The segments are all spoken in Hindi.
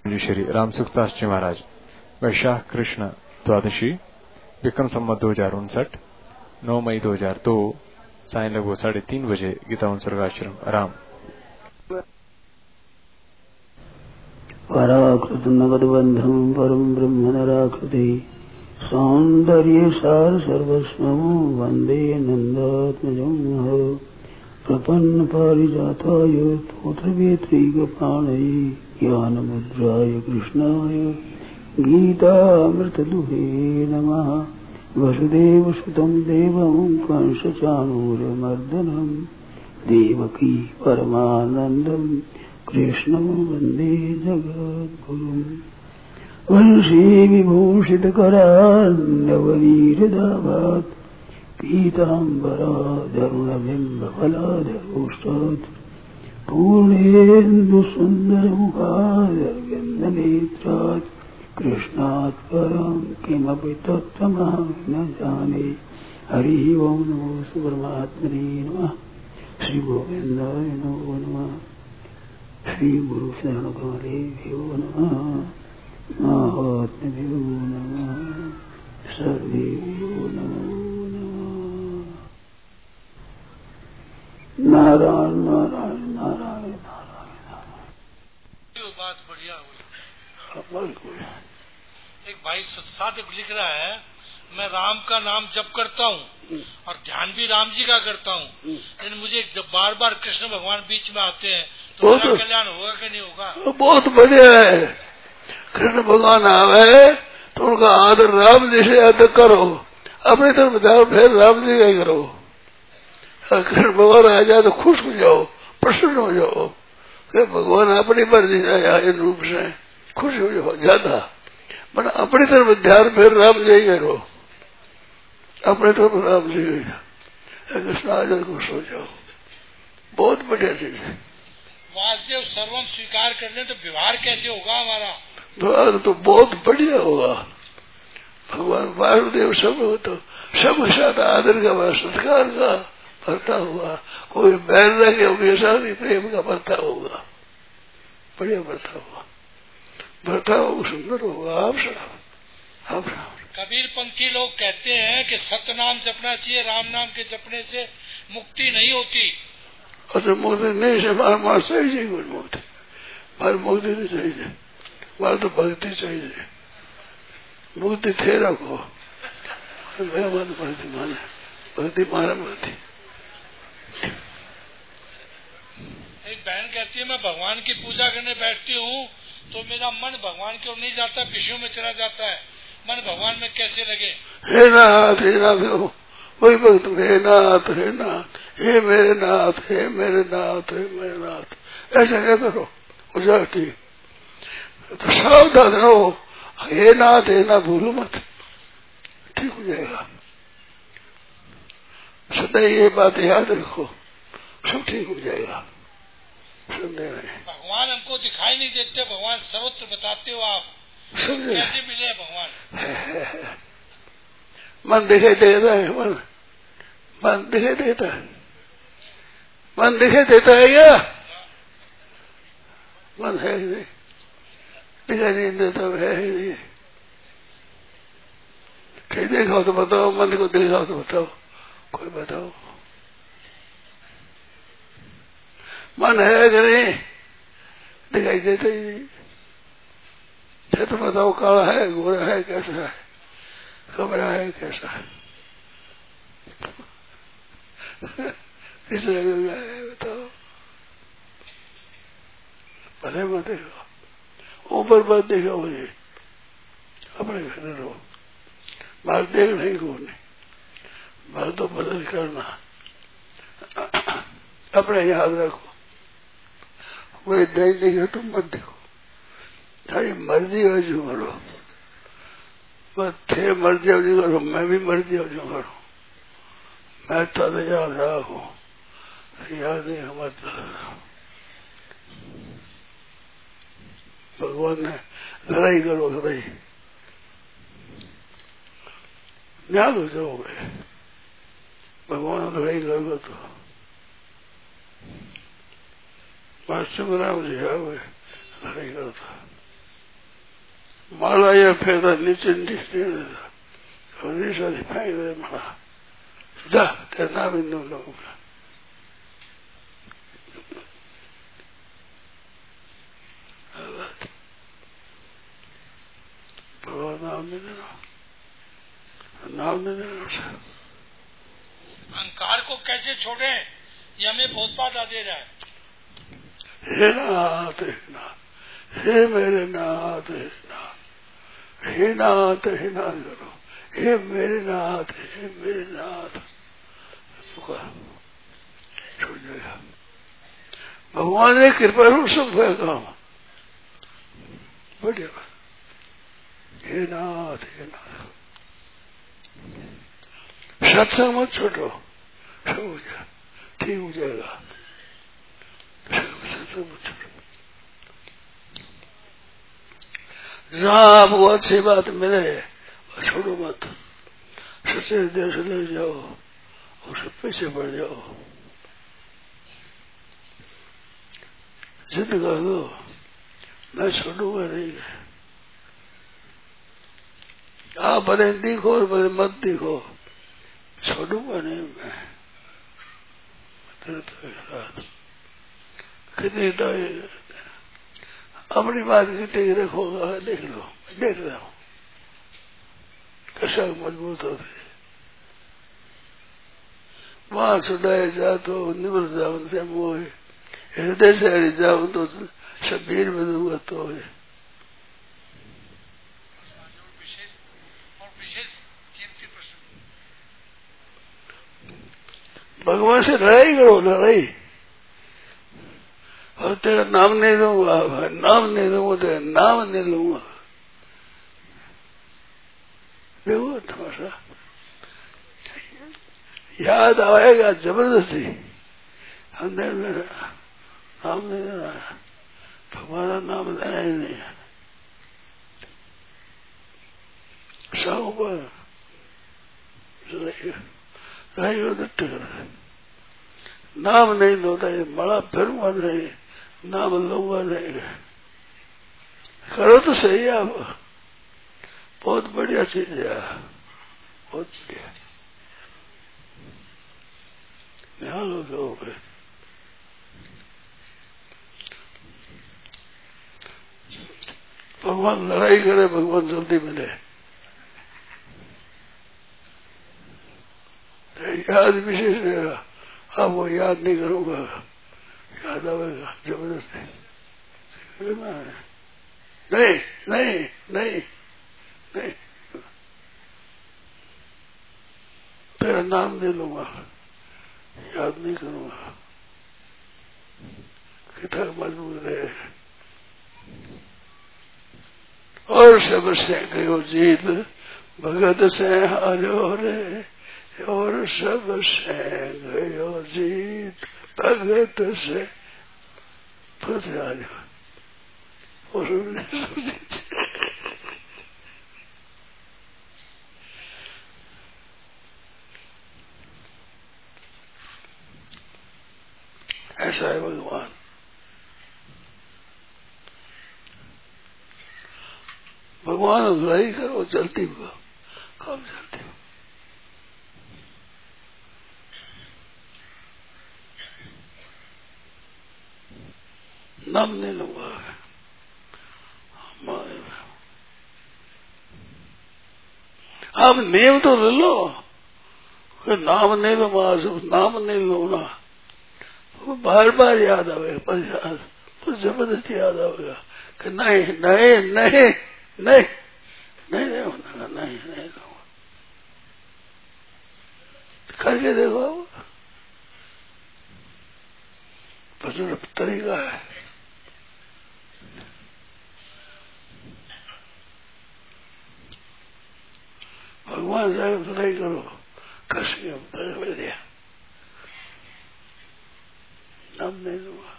श्री राम सुखदास जी महाराज वैशाख कृष्ण द्वादशी विक्रम संवत 2059 9 मई 2002 साय लगभग 3:30 बजे गीता उत्सर्गाश्रम आराम। पराकृत नगदबंधम परम ब्रह्म नराकृति सौंदर्य सार सर्वस्वं वंदे नंदात्मजं प्रपन्न पारिजाताय तोत्रवेत्रैकपाणये ज्ञानमुद्राय कृष्णाय गीतामृतदुहे नमः। वसुदेवसुतं देवं कंसचाणूरमर्दनं देवकी परमानन्दं कृष्णं वन्दे जगद्गुरुम्। वंशी विभूषितकरान्नवनीरदाभात् पीताम्बराधरुणबिम्बफलाधरोष्टात् पूर्णेन्दुसुन्दरमुखादरविन्दनेत्रात् कृष्णात् परं किमपि तत्त्वमहं न जाने। हरिः ओं नमो परमात्मने नमः। श्रीगोविन्दाय नमो नमः। श्रीगुरुशरणकालेभ्यो नमः। महात्म्यभ्यो नमः। सर्वेभ्यो नमो नमः। नारायण नारायण नारायण नारायण। बात बढ़िया हुई। बिल्कुल। एक भाई साधक लिख रहा है, मैं राम का नाम जप करता हूँ और ध्यान भी राम जी का करता हूँ, लेकिन मुझे जब बार बार कृष्ण भगवान बीच में आते हैं तो मेरा कल्याण होगा कि नहीं होगा? बहुत बढ़िया है। कृष्ण भगवान आवे तो उनका आदर राम जी से आदर करो, अपनी तरफ ध्यान फिर राम जी का ही करो। कृष्ण भगवान आ जाए तो खुश हो जाओ, प्रसन्न हो जाओ कि भगवान अपनी मर्जी से आए रूप से खुश हो जाओ ज्यादा। पर अपनी तरफ ध्यान फिर राम जी करो, अपनी तरफ राम जी कृष्ण आ जाए खुश हो जाओ। बहुत बढ़िया चीज है। वासुदेव सर्वम स्वीकार कर ले तो व्यवहार कैसे होगा हमारा? व्यवहार तो बहुत बढ़िया होगा। भगवान वासुदेव सब हो तो सबके साथ आदर का सत्कार का भरता होगा, कोई बैर न के हमेशा भी प्रेम का भरता होगा, बढ़िया भरता होगा, भरता होगा, सुंदर होगा। आप कबीर पंथी लोग कहते हैं कि सतनाम जपना चाहिए, राम नाम के जपने से मुक्ति नहीं होती। अच्छा मुक्ति नहीं से मार चाहिए, कुछ मुक्ति मार मुक्ति नहीं चाहिए, मार तो भक्ति चाहिए। मुक्ति थे रखो, भक्ति माने भक्ति मारा भक्ति। एक बहन कहती है मैं भगवान की पूजा करने बैठती हूँ तो मेरा मन भगवान की ओर नहीं जाता, विषयों में चला जाता है। मन भगवान में कैसे लगे? हे नाथ वही भक्त हे नाथ हे मेरे नाथ हे मेरे नाथ हे मेरे नाथ, ऐसा क्या करो हो जाती। तो सावधान रहो, हे नाथ भूलो मत, ठीक हो जाएगा। सदा ये बात याद रखो, सब ठीक हो जाएगा। भगवान हमको दिखाई नहीं देते, भगवान सर्वत्र बताते हो आप, कैसे मिले भगवान? मन दिखाई देता है, मन दिखाई देता है, मन दिखाई देता है क्या? मन है ही नहीं, दिखाई नहीं देता है ही नहीं। कहीं देखा तो बताओ, मन को देखा तो बताओ, कोई बताओ। मन है कि नहीं? दिखाई देता ही नहीं है। तो बताओ काला है गोरा है कैसा है, कमरा है कैसा है, किस जगह है बताओ। भले मत देखो, ऊपर मत देखो, मुझे अपने घर रहो, बाहर देख नहीं घूमने, बाहर तो बदल करना, अपने याद रखो। कोई नहीं देखे तुम मत देखो, तारी मर्जी हो जो करो, बस थे मर्जी हो जो करो, मैं भी मर्जी हो जो करो, मैं तो याद रखो, याद नहीं मत। भगवान ने लड़ाई करो, लड़ाई याद हो जाओगे। भगवान लड़ाई करोगे तो वास्तव में लड़ाई करता। माला या फेंकता नीचे नहीं देता और नीचे फेंक दे माला जा तेरे नाम इन दोनों लोगों का भगवान नाम नहीं देना अहंकार को कैसे छोड़े ये हमें बहुत बाधा दे रहा है। हे नाथ हे मेरे नाथ हे नाथ करो हे मेरे नाथ छोड़ जाएगा। भगवान ने कृपा रूप सब काम बढ़िया। हे नाथ सत्संग मत छोड़ो सब हो जाए ठीक हो जाएगा। सत्संग मत छोड़ो जहाँ आपको अच्छी बात मिले छोड़ो मत सच्चे हृदय से ले जाओ और सब पीछे बढ़ जाओ जिद कर दो मैं छोड़ूंगा नहीं। आप भले दिखो और भले मत दिखो छोड़ूंगा नहीं मैं तेरे साथ कितनी अपनी बात कितनी रखोगा देख लो देख रहा हूँ कैसा मजबूत होते वहां छुड़ाए जा तो निवृत जाओ से मोह हृदय से हरि जाओ तो शबीर में दूंगा तो है। भगवान से लड़ाई करो लड़ाई और तेरा नाम नहीं दूंगा नाम नहीं दूंगा तेरा नाम नहीं लूंगा। देखो थोड़ा याद आएगा जबरदस्ती अंदर में नाम नहीं देना भगवान का नाम देना ही नहीं है सब पर नाम नहीं लूटा ये बड़ा फिरूंगा नहीं नाम लूंगा नहीं करो तो सही है आप बहुत बढ़िया चीज है बहुत बढ़िया यहाँ लोग भगवान लड़ाई करे भगवान जल्दी मिले याद विशेष रहेगा आप वो याद नहीं करूंगा याद आएगा जबरदस्ती नहीं नहीं नहीं नहीं तेरा नाम दे लूंगा याद नहीं करूंगा कितना मजबूत रहे और सब से गयो जीत भगत से हारो रे और सब से गयो जीत भगत से फिर आ जाओ और ऐसा है भगवान भगवान लड़ाई करो चलती हुआ कब चलती हो नाम नहीं लूंगा आप नेम तो ले लो नाम नहीं लूंगा नाम नहीं लूंगा वो बार बार याद आवेगा पर जबरदस्ती याद आवेगा कि नहीं नहीं नहीं नहीं नहीं नहीं होना नहीं नहीं करके देखो बस तरीका है भगवान साहब लड़ाई करो कसके बढ़िया नाम नहीं लूंगा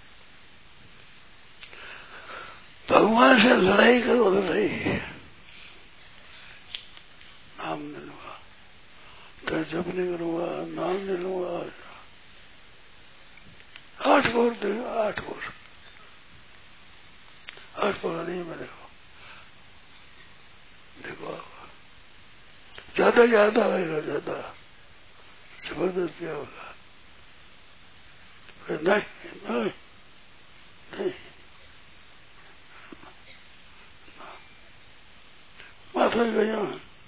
भगवान से लड़ाई करो लड़ाई नाम नहीं लूंगा तो जब नहीं करूंगा नाम नहीं लूंगा 8 वोट देगा 8 वोट 8 वोट नहीं मेरे को देखो ज्यादा याद आएगा, ज्यादा जबरदस्त क्या होगा। नहीं नहीं नहीं, माथा गया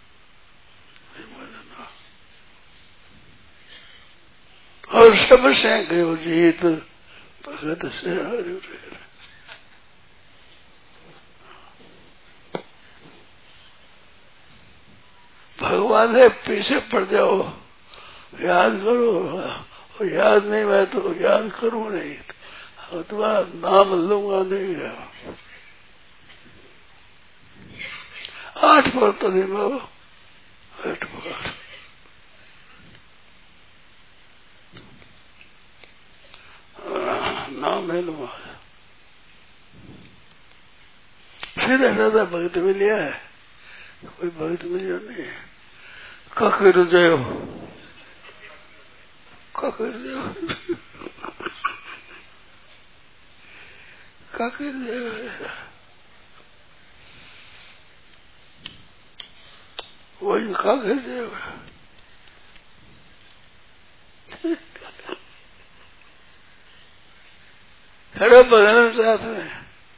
और सब से गयो जीत भगत से हारे। भगवान है पीछे पड़ जाओ, याद करो, और याद नहीं मैं तो याद करूं नहीं, तुम्हारा नाम लूंगा नहीं। 8 पर तो नहीं बाबा, 8 पर नाम है लूंगा। सीधा साधा भक्त मिल लिया है, कोई भक्त मिल जा नहीं है। कखर जाओ, कखर जाओ, कखर जाओ, वही कखर जाओ। खड़ा भगवान साथ में,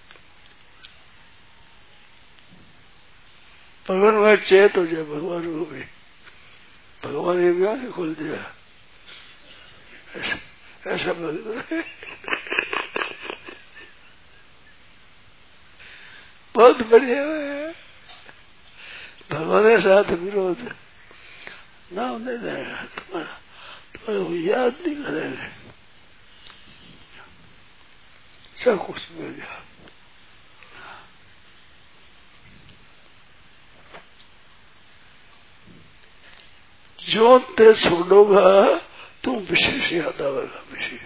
भगवान वह चेत हो जाए, भगवान को भी भगवान ने भी आंखें खोल दिया। ऐसा भगवान बहुत बढ़िया है। भगवान के साथ विरोध नाम नहीं देगा तुम्हारा, तुम्हारा याद नहीं करेंगे, सब कुछ मिल गया। जो ते छोड़ोगा तुम विशेष याद आवेगा, विशेष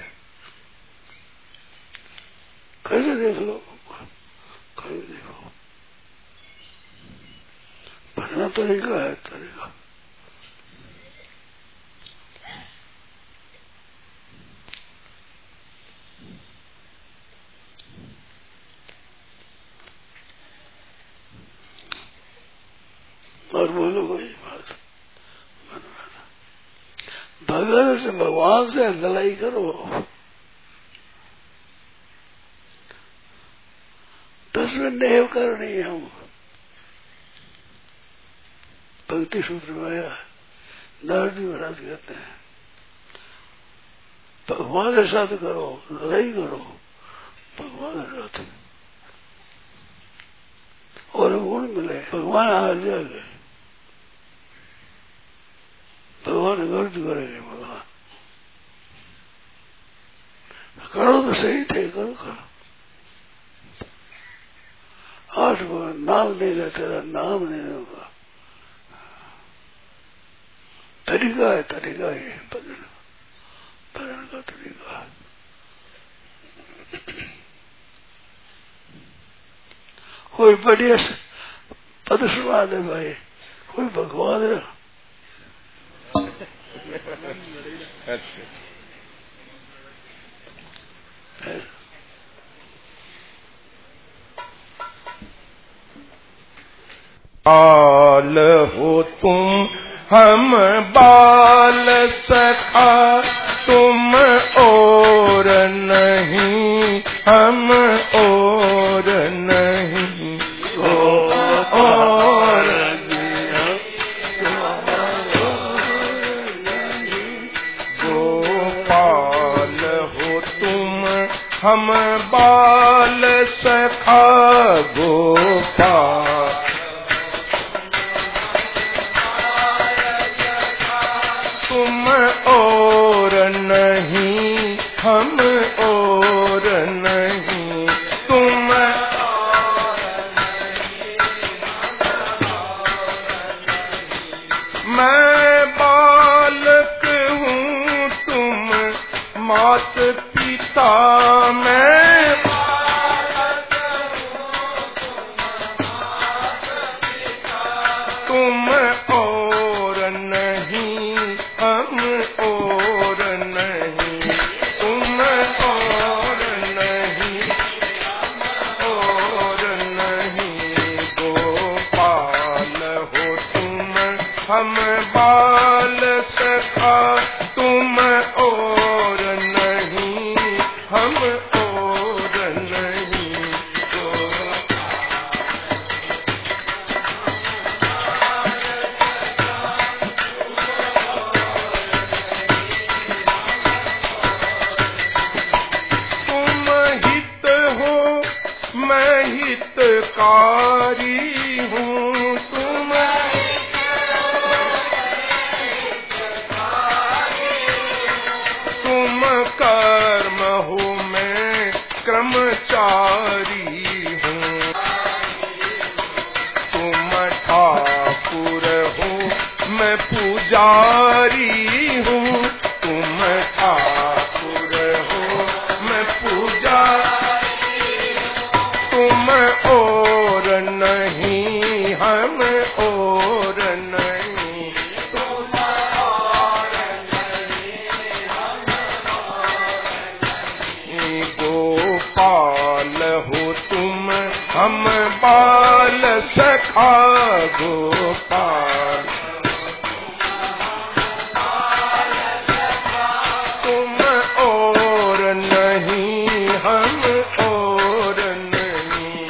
कैसे देख लो, कैसे देखो, भरना तरीका है, तरीका। और बोलो कोई बात, भगवान से, भगवान से लड़ाई करो, 10 मिनट नहीं करनी है। हम भक्ति सूत्र में आया, नारद जी महाराज कहते हैं भगवान के साथ करो, लड़ाई करो भगवान के साथ, और गुण मिले, भगवान हार जाएंगे, भगवान गर्द करेंगे। भगवान करो तो सही थे, करो करो। 8 बार नाम देगा, तेरा नाम नहीं होगा, तरीका है, तरीका है भजन का तरीका है। कोई बढ़िया पद सुना दे भाई, कोई भगवान है। बाल हो तुम हम बाल सखा, तुम और नहीं हम और नहीं, और गोपाल हो तुम हम बाल सखा, गोपाल और नहीं हम और नहीं, तुम मैं बालक हूँ तुम मात पिता, मैं तुम और नहीं हम और नहीं, तुम और नहीं और नहीं, गोपाल हम बाल सखा तुम और नहीं, हम और नहीं तो। तुम हित हो मैं हितकारी हूँ, तुम कर्म हो मैं कर्मचारी हूँ। तुम ठाकुर हो मैं पुजारी हूँ, तुम ठाकुर हो मैं पुजारी, तुम और नहीं हम और नहीं, तुम और नहीं हम गोपाल हो तुम हम बाल सखा गोपाल, तुम और नहीं हम और नहीं,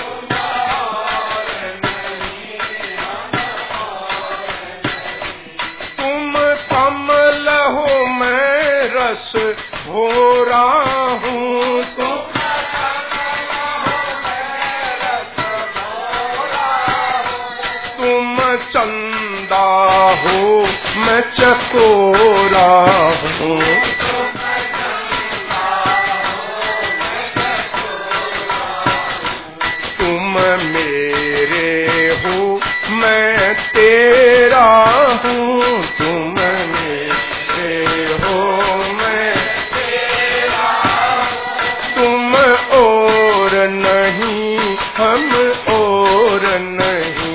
तुम कमल हो मैं रस भोरा हूँ, तुम चंदा हो मैं चकोरा हूँ, तुम मेरे हो मैं तेरा हूँ, तुम मेरे हो मैं तेरा, तुम और नहीं हम और नहीं,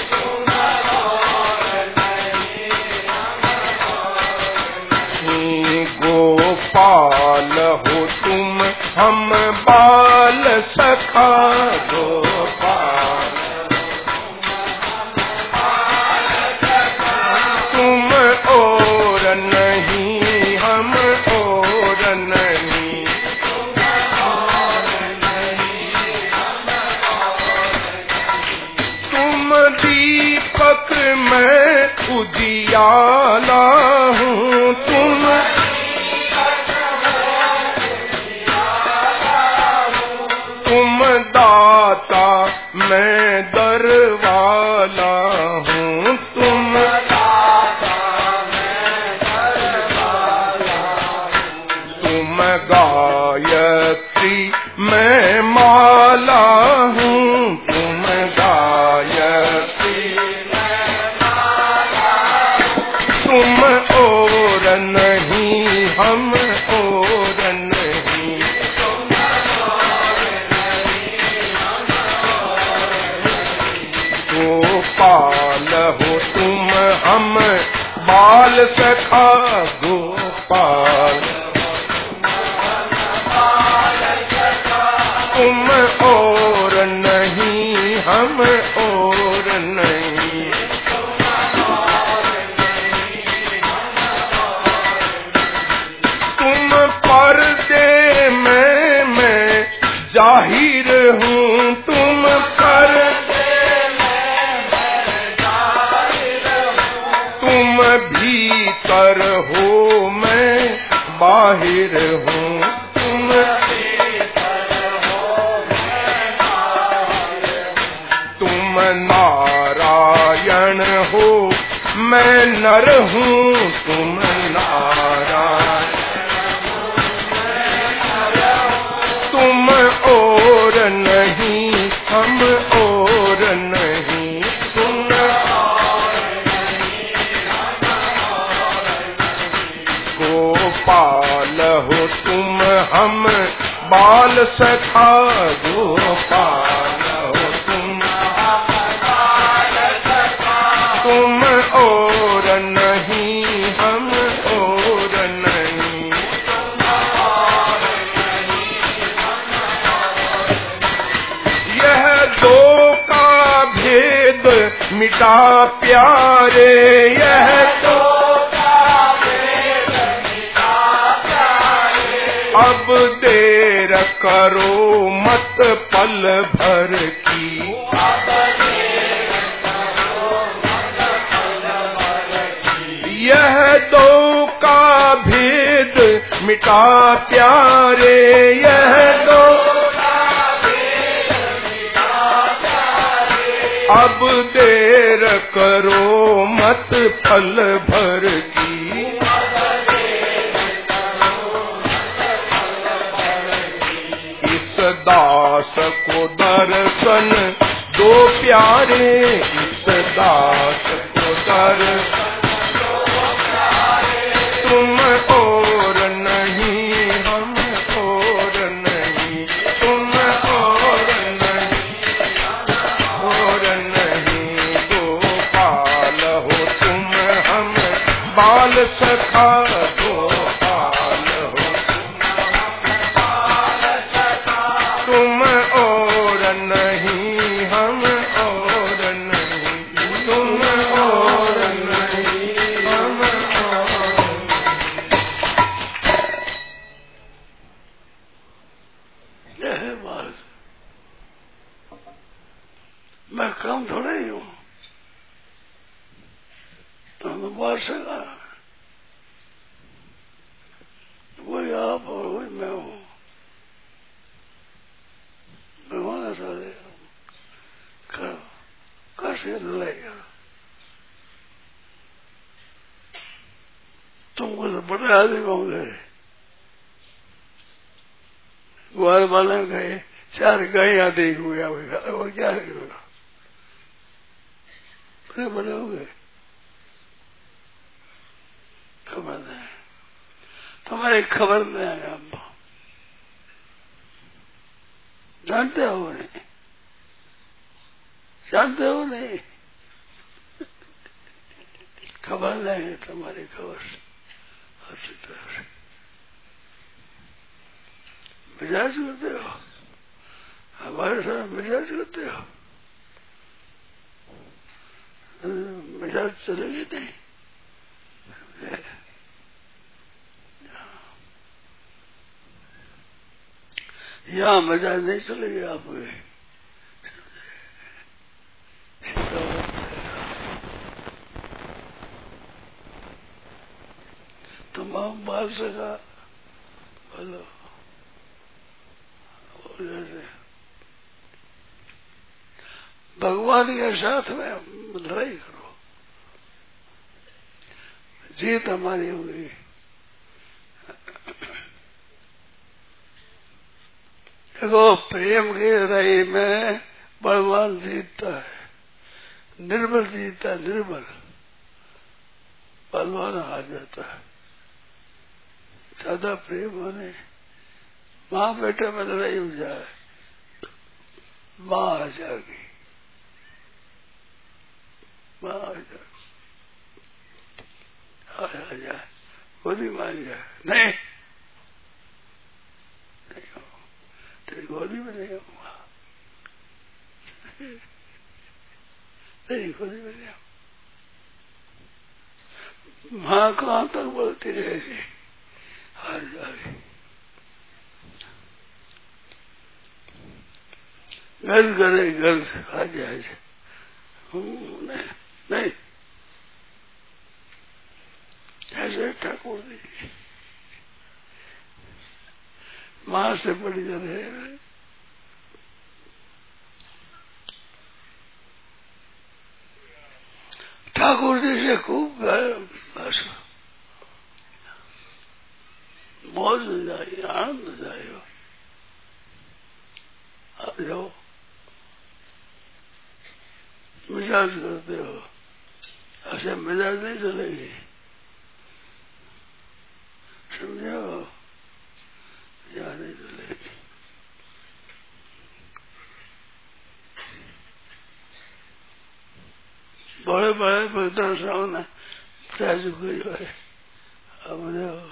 गोपाल हो तुम हम बाल सखा गोपाल, तुम और नहीं हम और नहीं, तुम दीपक मैं उजियाला हूँ, तुम दाता मैं दरवाला हूँ, तुम दाता मैं दरवाला हूँ, तुम गायत्री मैं माला हूँ, तुम गायत्री मैं माला, तुम और नहीं हम और नहीं, गोपाल हो तुम हम बाल सखा गोपाल, तुम और नहीं हम और नहीं, तुम पर्दे में मैं जाहिर हूँ, तुम पर्दे भीतर हो मैं बाहिर हूँ, तुम भीतर हो मैं बाहिर हूँ, तुम नारायण हो मैं नर हूँ, तुम नारायण तुम और नहीं हम और नहीं, तुम गोपाल हो तुम हम बाल सखा गोपाल हो तुम और नहीं हम और नहीं, यह दो का भेद मिटा प्यारे यह तो अब देर करो मत पल भर की यह दो का भेद मिटा प्यारे यह दो अब देर करो मत पल भर की इस दास को दर्शन दो प्यारे इस दास को दर्शन तुम और नहीं हम और नहीं तुम और नहीं गोपाल हो तुम हम बाल सखा गोपाल हो तुम और नहीं हम और नहीं तुम और नहीं हम और यह है बात। मैं कम थोड़ा ही हूँ, तो मैं बाहर से वही आप और वही मैं हूँ। भगवान सारे करो कैसे लड़ाई करो, तुमको तो बड़े आदमी होंगे। ग्वाल वाले गए 4 गाय देख हुए और क्या करेगा, बड़े बड़े हो गए। खबर नहीं, तुम्हारी खबर नहीं है, आप जानते हो नहीं, जानते हो नहीं, खबर नहीं है तुम्हारी खबर अच्छी तरह से मिजाज करते हो, हमारे साथ मिजाज करते हो, मिजाज चलेगी नहीं। यहाँ मिजाज नहीं चलेगी आपको, तमाम बाल सका बोलो भगवान के साथ में लड़ाई करो, जीत हमारी होगी। देखो प्रेम की लड़ाई में बलवान जीतता है, निर्बल जीतता है, निर्बल बलवान हार जाता है। ज्यादा प्रेम होने माँ बेटे में लड़ाई हो जाए, माँ आ जाएगी, माँ आ जाए, आ जाए, गोदी मान जाए, नहीं तेरी गोदी में नहीं आऊंगा, तेरी गोदी में नहीं आऊंगा। माँ कहाँ तक बोलती रहेगी, हार जाएगी। गर्ल करे गर्ल से खा जाए, नहीं ऐसे ठाकुर जी माँ से बड़ी जन है। ठाकुर जी से खूब बस मौज जाए, आनंद जाए, आ जाओ, मिजाज करते हो, ऐसे मिजाज नहीं चलेगी, समझो, या नहीं चलेगी। बड़े बड़े भक्तों सामने बता चुके जो है, अब देखो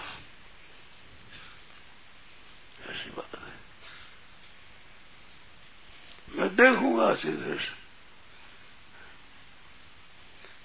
ऐसी बात है। मैं देखूंगा सीधे से,